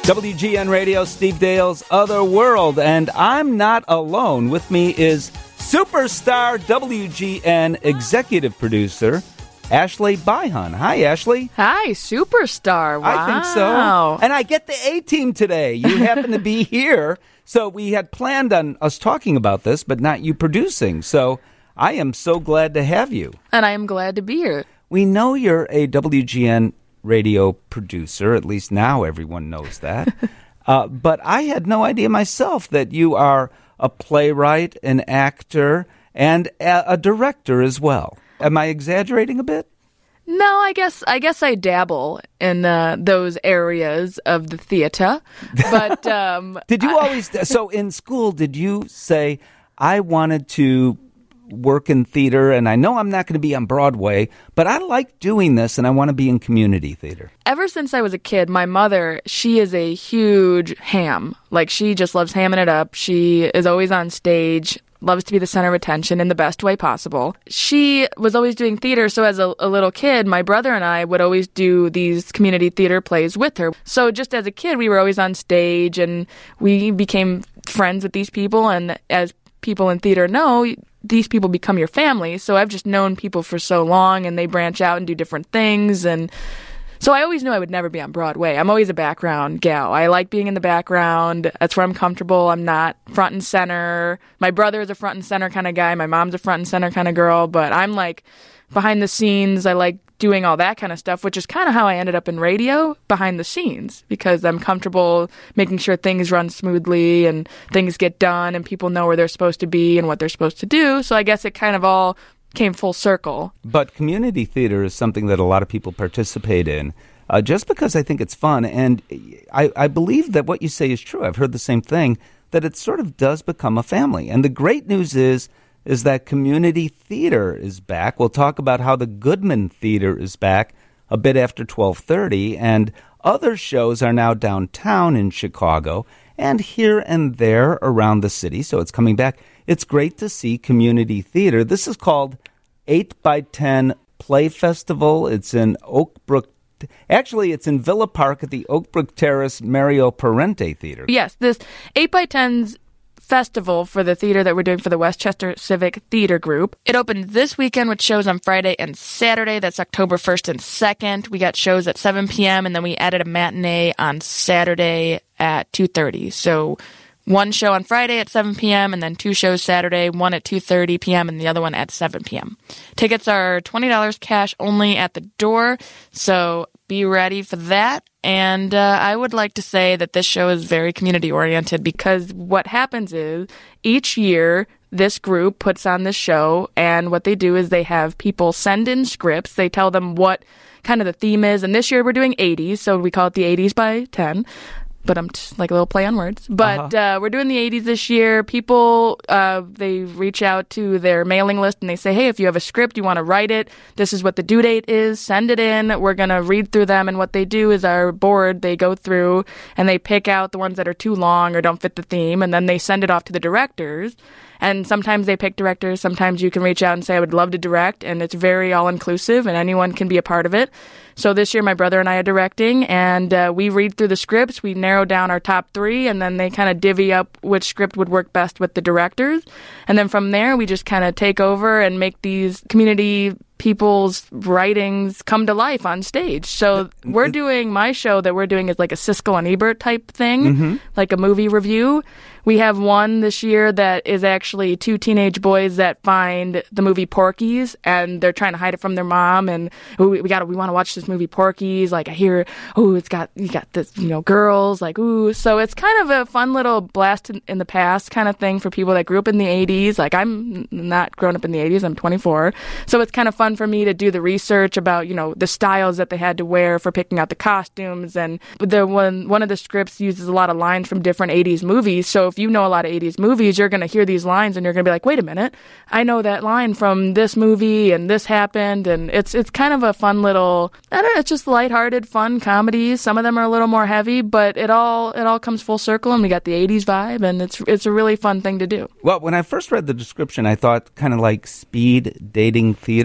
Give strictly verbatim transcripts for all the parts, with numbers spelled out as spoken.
W G N Radio, Steve Dale's Other World, and I'm not alone. With me is superstar W G N executive producer, Ashley Byhan. Hi, Ashley. Hi, superstar. Wow. I think so. And I get the A-team today. You happen to be here. So we had planned on us talking about this, but not you producing. So I am so glad to have you. And I am glad to be here. We know you're a W G N radio producer, at least now everyone knows that. uh, but I had no idea myself that you are a playwright, an actor, and a, a director as well. Am I exaggerating a bit? No, I guess I guess I dabble in uh, those areas of the theater. But um, did you always? So in school, did you say I wanted to work in theater, and I know I'm not going to be on Broadway, but I like doing this, and I want to be in community theater? Ever since I was a kid, my mother, she is a huge ham. Like, she just loves hamming it up. She is always on stage, loves to be the center of attention in the best way possible. She was always doing theater, so as a, a little kid, my brother and I would always do these community theater plays with her. So just as a kid, we were always on stage, and we became friends with these people, and as people in theater know, these people become your family. So I've just known people for so long, and they branch out and do different things. And so I always knew I would never be on Broadway. I'm always a background gal. I like being in the background. That's where I'm comfortable. I'm not front and center. My brother is a front and center kind of guy. My mom's a front and center kind of girl. But I'm like behind the scenes. I like doing all that kind of stuff, which is kind of how I ended up in radio, behind the scenes, because I'm comfortable making sure things run smoothly and things get done and people know where they're supposed to be and what they're supposed to do. So I guess it kind of all came full circle. But community theater is something that a lot of people participate in uh, just because I think it's fun. And I, I believe that what you say is true. I've heard the same thing, that it sort of does become a family. And the great news is, is that community theater is back. We'll talk about how the Goodman Theater is back a bit after twelve thirty, and other shows are now downtown in Chicago and here and there around the city, so it's coming back. It's great to see community theater. This is called eight by ten Play Festival. It's in Oak Brook. Actually, it's in Villa Park at the Oak Brook Terrace Mario Parente Theater. Yes, this eight by ten's festival for the theater that we're doing for the Westchester Civic Theater Group. It opened this weekend with shows on Friday and Saturday. That's October first and second. We got shows at seven p.m. and then we added a matinee on Saturday at two thirty. So one show on Friday at seven p.m. and then two shows Saturday, one at two thirty p.m. and the other one at seven p.m. Tickets are twenty dollars cash only at the door, so be ready for that. And uh, I would like to say that this show is very community-oriented, because what happens is each year this group puts on this show, and what they do is they have people send in scripts. They tell them what kind of the theme is, and this year we're doing eighties, so we call it the eighties by ten. But I'm just like a little play on words. But uh-huh. uh, we're doing the eighties this year. People, uh, they reach out to their mailing list and they say, hey, if you have a script, you want to write it, this is what the due date is, send it in. We're going to read through them. And what they do is our board, they go through and they pick out the ones that are too long or don't fit the theme. And then they send it off to the directors. And sometimes they pick directors. Sometimes you can reach out and say, I would love to direct. And it's very all-inclusive, and anyone can be a part of it. So this year, my brother and I are directing, and uh, we read through the scripts. We narrow down our top three, and then they kind of divvy up which script would work best with the directors. And then from there, we just kind of take over and make these community people's writings come to life on stage. So we're doing, my show that we're doing is like a Siskel and Ebert type thing, mm-hmm. like a movie review. We have one this year that is actually two teenage boys that find the movie Porky's, and they're trying to hide it from their mom. And oh, we got we want to watch this movie Porky's. Like I hear, oh, it's got you got this, you know, girls. Like ooh, so it's kind of a fun little blast in, in the past kind of thing for people that grew up in the eighties. Like I'm not grown up in the eighties. I'm twenty-four, so it's kind of fun for me to do the research about you know the styles that they had to wear for picking out the costumes. And the one one of the scripts uses a lot of lines from different eighties movies. So if you know a lot of eighties movies, you're going to hear these lines and you're going to be like, wait a minute, I know that line from this movie and this happened. And it's it's kind of a fun little, I don't know, it's just lighthearted, fun comedies. Some of them are a little more heavy, but it all it all comes full circle, and we got the eighties vibe, and it's it's a really fun thing to do. Well, when I first read the description, I thought kind of like speed dating theater.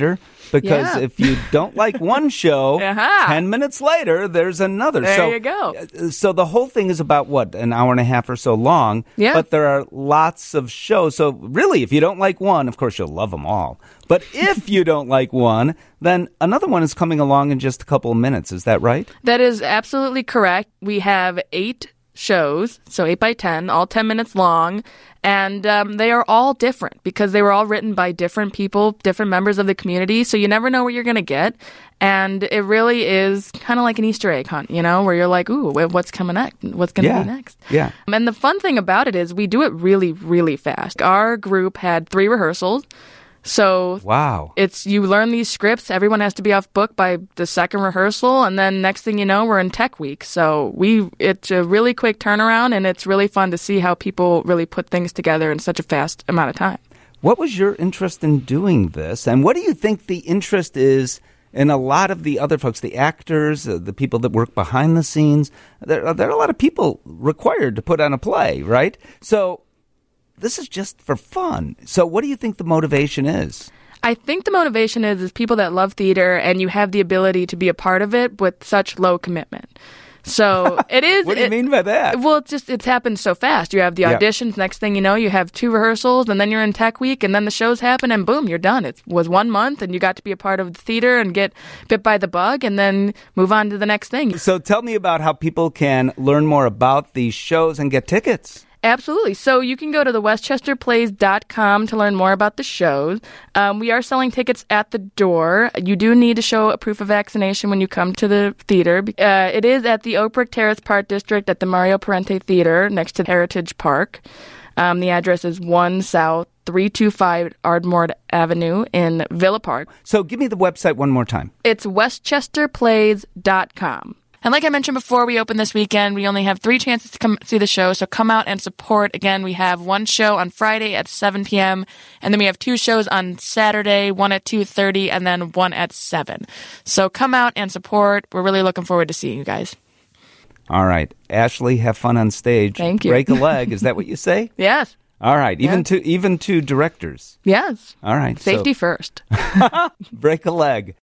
because Yeah. if you don't like one show, Uh-huh. ten minutes later, there's another. There so, you go. uh, So the whole thing is about, what, an hour and a half or so long? Yeah. But there are lots of shows. So really, if you don't like one, of course, you'll love them all. But if you don't like one, then another one is coming along in just a couple of minutes. Is that right? That is absolutely correct. We have eight shows, so eight by ten, all ten minutes long, and um, they are all different because they were all written by different people, different members of the community, so you never know what you're going to get. And it really is kind of like an Easter egg hunt, you know, where you're like, ooh, what's coming next? What's going to Yeah. be next? Yeah. And the fun thing about it is we do it really, really fast. Our group had three rehearsals. So Wow. it's you learn these scripts. Everyone has to be off book by the second rehearsal, and then next thing you know, we're in Tech Week. So we it's a really quick turnaround, and it's really fun to see how people really put things together in such a fast amount of time. What was your interest in doing this? And what do you think the interest is in a lot of the other folks, the actors, uh, the people that work behind the scenes? There, are- there are a lot of people required to put on a play, right? So this is just for fun. So what do you think the motivation is? I think the motivation is is people that love theater, and you have the ability to be a part of it with such low commitment. So it is. What do you it- mean by that? Well, it's just it's happened so fast. You have the Yeah. auditions. Next thing you know, you have two rehearsals, and then you're in Tech Week, and then the shows happen, and boom, you're done. It was one month, and you got to be a part of the theater and get bit by the bug, and then move on to the next thing. So tell me about how people can learn more about these shows and get tickets. Absolutely. So you can go to the westchester plays dot com to learn more about the shows. Um, we are selling tickets at the door. You do need to show a proof of vaccination when you come to the theater. Uh, it is at the Oak Brook Terrace Park District at the Mario Parente Theater next to Heritage Park. Um, the address is one South three two five Ardmore Avenue in Villa Park. So give me the website one more time. It's westchester plays dot com. And like I mentioned before, we open this weekend. We only have three chances to come see the show, so come out and support. Again, we have one show on Friday at seven p.m., and then we have two shows on Saturday, one at two thirty, and then one at seven. So come out and support. We're really looking forward to seeing you guys. All right. Ashley, have fun on stage. Thank you. Break a leg. Is that what you say? Yes. All right. Even Yeah. to even to directors. Yes. All right. Safety So first. break a leg.